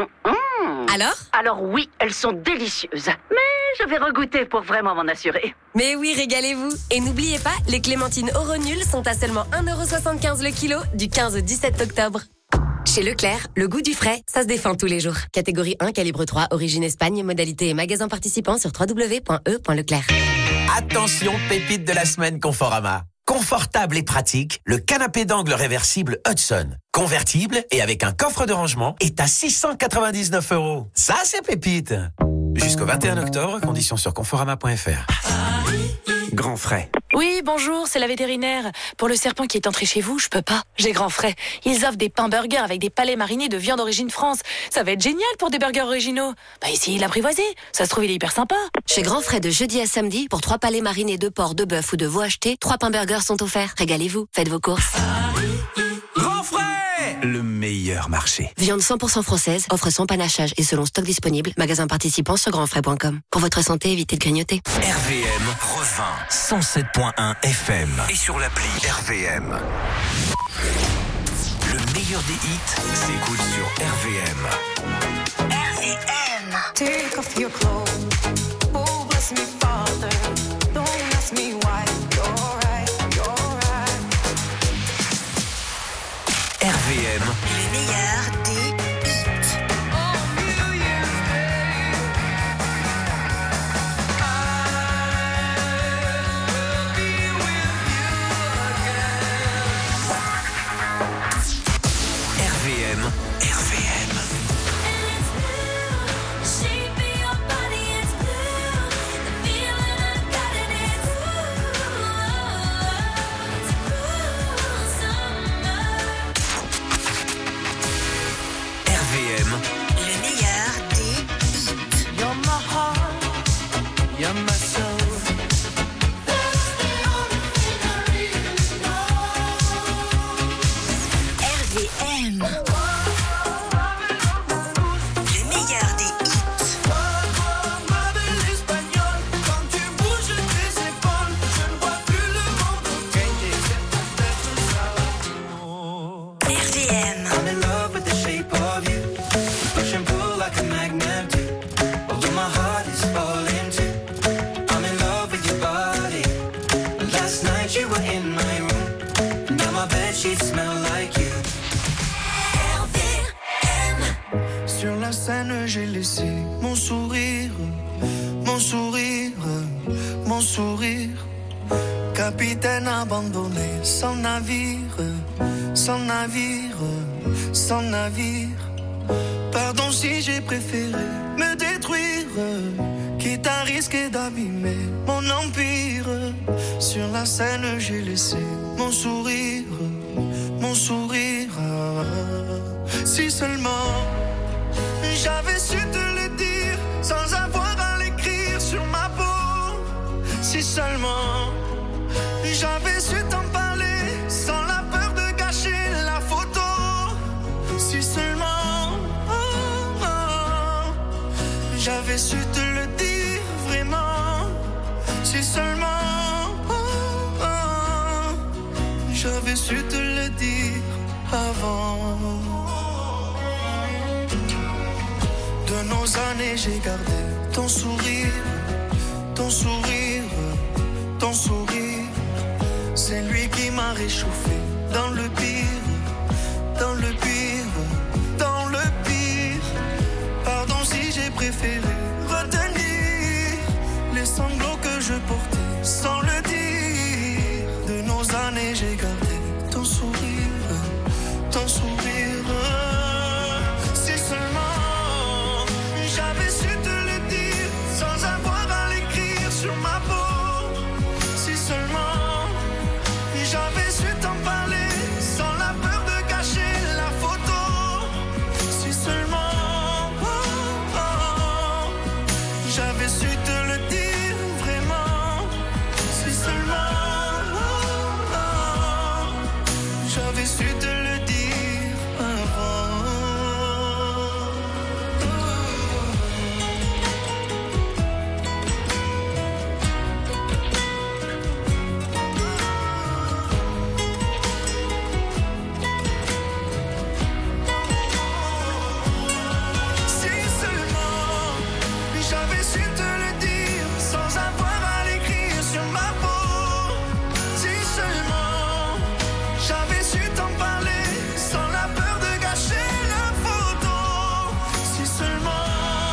Alors oui, elles sont délicieuses. Mais je vais regoûter pour vraiment m'en assurer. Mais oui, régalez-vous. Et n'oubliez pas, les clémentines Oro-Nul sont à seulement 1,75€ le kilo du 15 au 17 octobre. Chez Leclerc, le goût du frais, ça se défend tous les jours. Catégorie 1, calibre 3, origine Espagne, modalité et magasin participant sur www.e.leclerc. Attention, pépite de la semaine Conforama. Confortable et pratique, le canapé d'angle réversible Hudson. Convertible et avec un coffre de rangement est à 699€. Ça, c'est pépite. Jusqu'au 21 octobre, conditions sur conforama.fr. Grand frais. Oui, bonjour, c'est la vétérinaire. Pour le serpent qui est entré chez vous, je peux pas. J'ai grand frais. Ils offrent des pains burgers avec des palais marinés de viande origine France. Ça va être génial pour des burgers originaux. Bah essayez de l'apprivoiser. Ça se trouve, il est hyper sympa. Chez Grand Frais de jeudi à samedi, pour 3 palais marinés de porc, de bœuf ou de veau achetés, 3 pains burgers sont offerts. Régalez-vous, faites vos courses. Grand frais! Le meilleur marché. Viande 100% française, offre sans panachage et selon stock disponible. Magasin participant sur grandfrais.com. Pour votre santé, évitez de grignoter. RVM revint 107.1 FM et sur l'appli RVM. Le meilleur des hits s'écoute sur RVM. RVM. Take off your clothes. Oh, bless me, Father. Don't ask me why. You're right, you're right. RVM. Le meilleur des hits. Oh, New Year's Day. I will be with you again. my soul. RVM. Le meilleur des hits. Ma belle espagnole, quand tu bouges tes épaules, je ne vois plus le monde entier, c'est peut-être ça. RVM. I'm in love with the shape of you. Push and pull like a magnet do. Although my heart is falling too. I'm in love with your body. Last night you were in my room. Now my bedsheets smell like you. Sur la scène j'ai laissé mon sourire, mon sourire, mon sourire. Capitaine abandonné, sans navire, sans navire, sans navire. Pardon si j'ai préféré me détruire, quitte à risquer d'abîmer mon empire. Sur la scène j'ai laissé mon sourire, mon sourire. Si seulement j'avais su te le dire sans avoir à l'écrire sur ma peau. Si seulement j'avais su t'en parler sans la peur de gâcher la photo. Si seulement j'avais su te le dire vraiment. Si seulement j'avais su te le dire avant. De nos années j'ai gardé ton sourire, ton sourire, ton sourire. C'est lui qui m'a réchauffé dans le pire, dans le pire, dans le pire. Pardon si j'ai préféré retenir les sanglots que je portais sans le dire. De nos années j'ai gardé ton sourire, ton sourire. Si seulement j'avais su te le dire sans avoir à l'écrire sur ma peau. Si seulement j'avais su t'en parler sans la peur de gâcher la photo. Si seulement j'avais su te le dire vraiment. Si seulement j'avais su te le dire avant. Si seulement j'avais su te le dire sans avoir à l'écrire sur ma peau. Si seulement j'avais su t'en parler sans la peur de gâcher la photo. Si seulement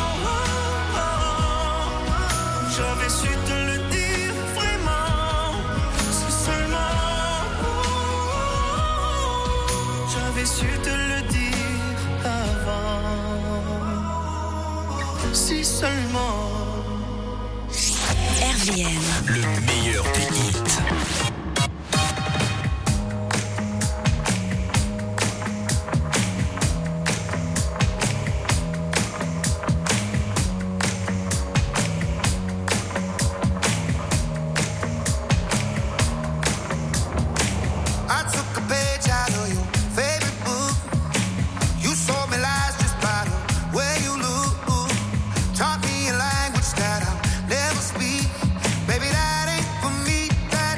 j'avais su te le dire vraiment. Si seulement j'avais su te le dire avant. Si seulement. RVM. Le meilleur des hits. I took a page out of your favorite book. You sold me lies just by the way you look. Taught me a language that I'll never speak. Baby, that ain't for me, that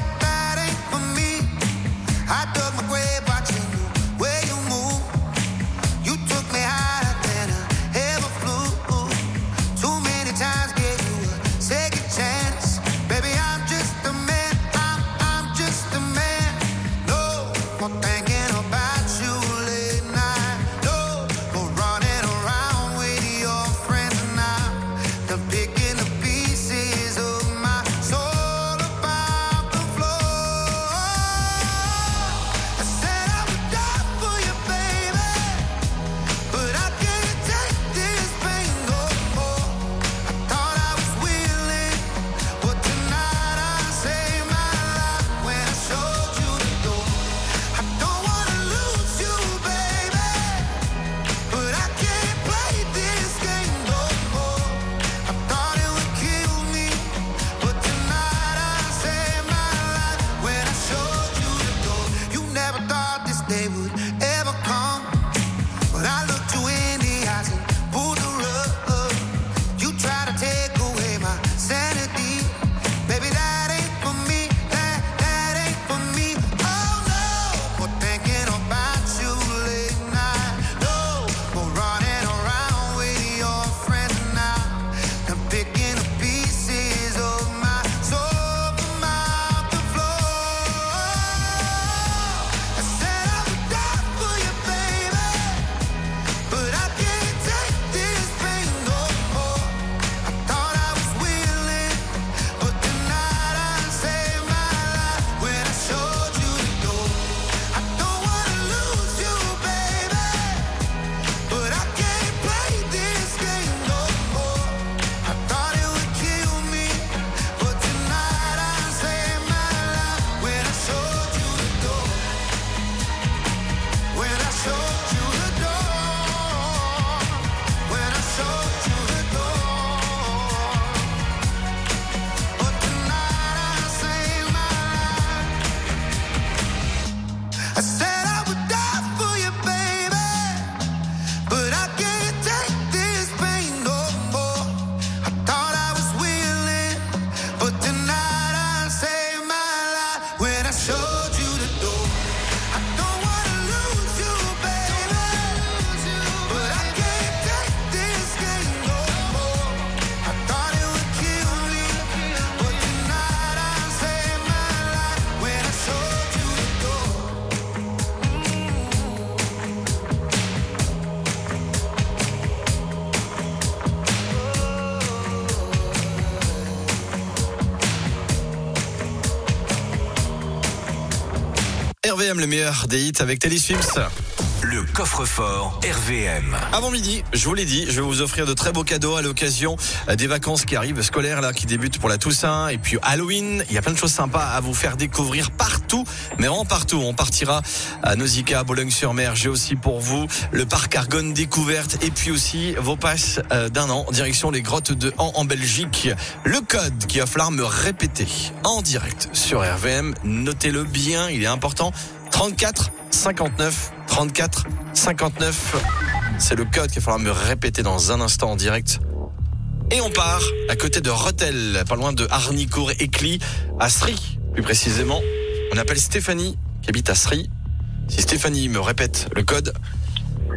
RVM, le meilleur des hits avec Taylor Swift. Le coffre-fort RVM. Avant midi, je vous l'ai dit, je vais vous offrir de très beaux cadeaux à l'occasion des vacances qui arrivent, scolaires là, qui débutent pour la Toussaint et puis Halloween. Il y a plein de choses sympas à vous faire découvrir partout, mais vraiment partout. On partira à Nausicaa, à Boulogne-sur-Mer. J'ai aussi pour vous le parc Argonne découverte et puis aussi vos passes d'un an direction les grottes de Han en Belgique. Le code qu'il va falloir me répéter en direct sur RVM. Notez-le bien, il est important. 34 59 34 59. C'est le code qu'il va falloir me répéter dans un instant en direct. Et on part à côté de Rethel, pas loin de Harnicourt et Cly, à Sry, plus précisément. On appelle Stéphanie qui habite à Sry. Si Stéphanie me répète le code. Allô ?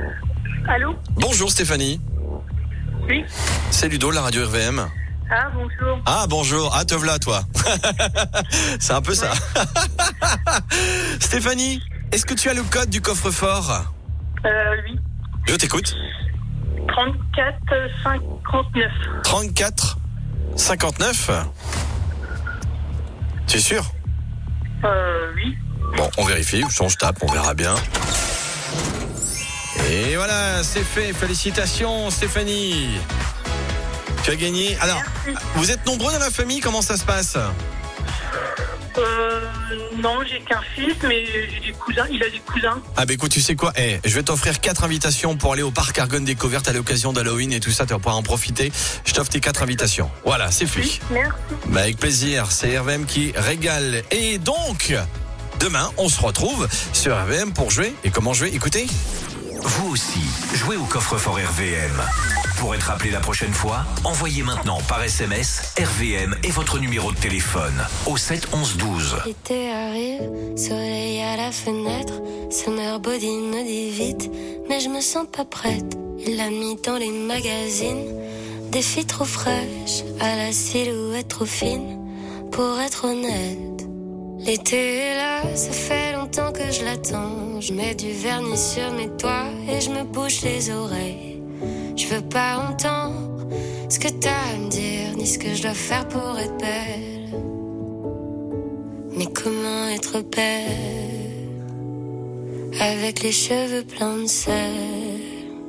Bonjour Stéphanie. Oui. C'est Ludo, la radio RVM. Ah, bonjour. Ah, bonjour. Ah, te voilà, toi. C'est un peu ça. Stéphanie, est-ce que tu as le code du coffre-fort ? Oui. Je t'écoute. 34 59. 34 59 ? Tu es sûr ? Oui. Bon, on vérifie. Je tape, on verra bien. Et voilà, c'est fait. Félicitations, Stéphanie. Tu as gagné. Alors, vous êtes nombreux dans la famille, comment ça se passe ? Non, j'ai qu'un fils, mais j'ai des cousins. Il a des cousins. Ah bah écoute, tu sais quoi ? Je vais t'offrir 4 invitations pour aller au parc Argonne découverte à l'occasion d'Halloween et tout ça, tu vas pouvoir en profiter. Je t'offre tes 4 invitations. Voilà, c'est fait. Oui, merci. Bah avec plaisir, c'est RVM qui régale. Et donc, demain, on se retrouve sur RVM pour jouer. Et comment jouer ? Écoutez. Vous aussi, jouez au coffre-fort RVM. Pour être appelé la prochaine fois, envoyez maintenant par SMS RVM et votre numéro de téléphone au 7 11 12. L'été arrive, soleil à la fenêtre, Summer Body me dit vite, mais je me sens pas prête. Il l'a mis dans les magazines, des filles trop fraîches, à la silhouette trop fine, pour être honnête. L'été est là, ça fait longtemps que je l'attends. Je mets du vernis sur mes doigts et je me bouche les oreilles. Je veux pas entendre ce que t'as à me dire, ni ce que je dois faire pour être belle. Mais comment être belle avec les cheveux pleins de sel?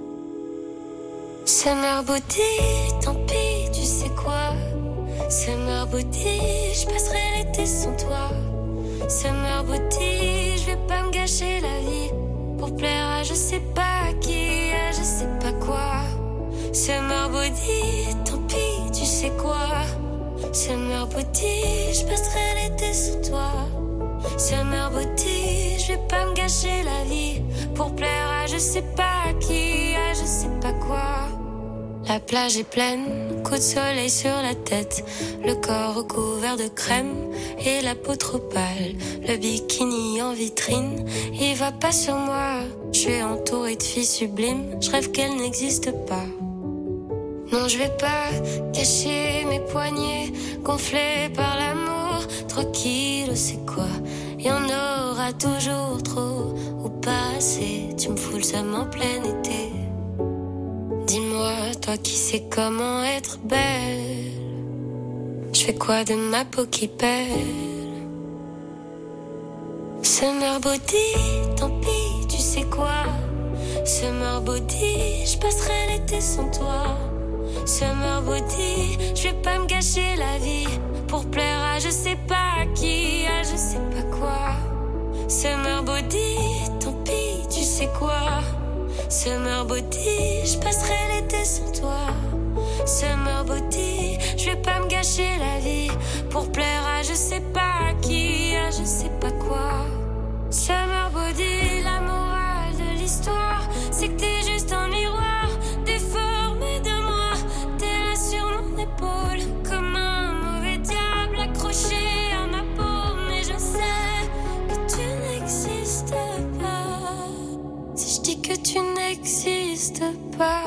Summer Body, tant pis, tu sais quoi? Summer Body, je passerai l'été sans toi. Summer Body, je vais pas me gâcher la vie pour plaire à je sais pas qui, à je sais pas quoi. Summer Body, tant pis, tu sais quoi? Summer Body, je passerai l'été sans toi. Summer Body, je vais pas me gâcher la vie pour plaire à je sais pas qui, à je sais pas quoi. La plage est pleine, coup de soleil sur la tête, le corps recouvert de crème et la peau trop pâle, le bikini en vitrine, il va pas sur moi. Je suis entourée de filles sublimes, je rêve qu'elles n'existent pas. Non, je vais pas cacher mes poignets gonflés par l'amour. 3 kilos, c'est quoi? Y en aura toujours trop ou pas assez. Tu me fous le seum en plein été. Dis-moi, toi qui sais comment être belle, je fais quoi de ma peau qui pèle? Summer Body, tant pis, tu sais quoi? Summer Body, je passerai l'été sans toi. Summer Body, je vais pas me gâcher la vie pour plaire à je sais pas qui, à je sais pas quoi. Summer Body, tant pis, tu sais quoi? Summer Body, je passerai l'été sans toi. Summer Body, je vais pas me gâcher la vie pour plaire à je sais pas qui, à je sais pas quoi. Summer Body, la morale de l'histoire, c'est que t'es juste un miroir déformé de moi. T'es là sur mon épaule comme un mauvais diable accroché à ma peau, mais je sais que tu n'existes pas. Si je dis que tu n'existes pas.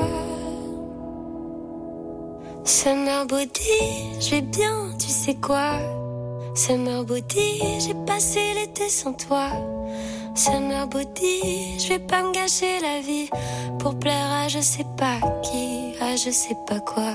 Summer Body, je vais bien, tu sais quoi? Summer Body, j'ai passé l'été sans toi. Summer Body, je vais pas me gâcher la vie pour plaire à je sais pas qui, à je sais pas quoi.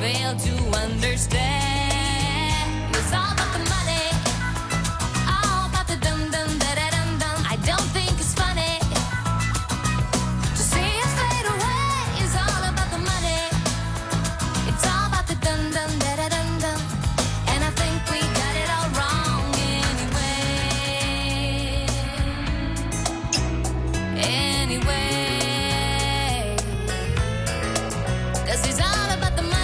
fail to understand. It's all about the money, all about the dum dum da da dum dum. I don't think it's funny to see us fade away. It's all about the money. It's all about the dum dum da da dum dum. And I think we got it all wrong anyway. 'Cause it's all about the money.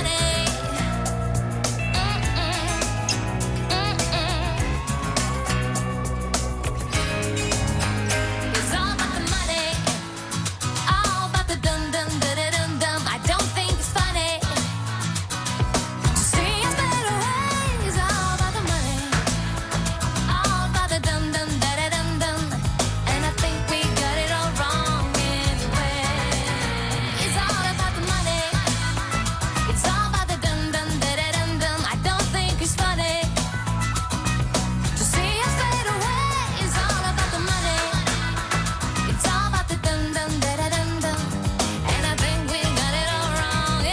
It's all about the money, all about the dum dum da da dum dum. I don't think it's funny to see us fade away. It's all about the money, all about the dum dum da da dum dum. And I think we got it all wrong anyway. It's all about the money. It's all about the dum dum da da dum dum. I don't think it's funny to see us fade away. It's all about the money. It's all about the dum dum da da dum dum. And I think we got it all wrong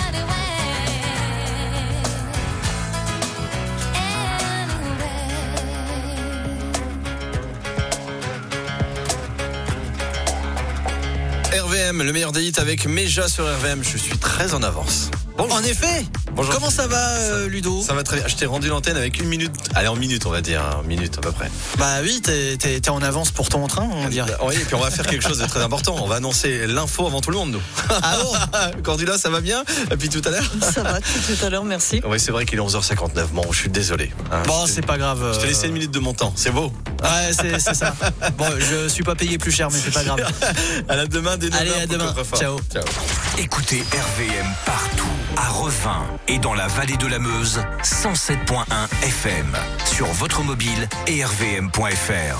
RVM, le meilleur des hits avec Meja sur RVM. Je suis très en avance. Bonjour. En effet. Bonjour. Comment ça va, Ludo? Ça va très bien. Je t'ai rendu l'antenne avec 1 minute. Allez, en minute, on va dire. 1 minute à peu près. Bah oui, t'es en avance pour ton train, on dirait. Oui, et puis on va faire quelque chose de très important. On va annoncer l'info avant tout le monde, nous. Ah bon? Cordula, ça va bien? Depuis tout à l'heure? Ça va, tout à l'heure, merci. Oui, c'est vrai qu'il est 11h59. Bon, je suis désolé. Bon, c'est pas grave. Je t'ai laissé 1 minute de mon temps. C'est beau? Ouais, c'est ça. Bon, je suis pas payé plus cher, mais c'est pas grave. À la demain, dès 9h. Allez, à demain. Ciao. Écoutez RVM partout, à Revin et dans la vallée de la Meuse, 107.1 FM, sur votre mobile et rvm.fr.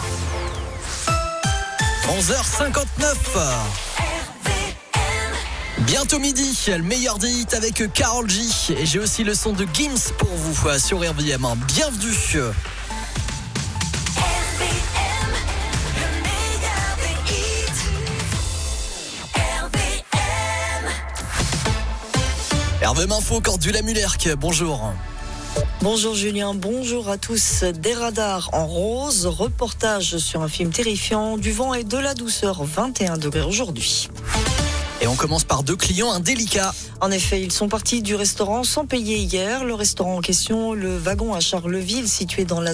11h59. Bientôt midi, le meilleur des hits avec Karol G. Et j'ai aussi le son de Gims pour vous sur RVM. Bienvenue. RVM Info, Cordula Mullerc, bonjour. Bonjour Julien, bonjour à tous. Des radars en rose, reportage sur un film terrifiant, du vent et de la douceur, 21 degrés aujourd'hui. Et on commence par 2 clients indélicats. En effet, ils sont partis du restaurant sans payer hier. Le restaurant en question, le Wagon à Charleville, situé dans la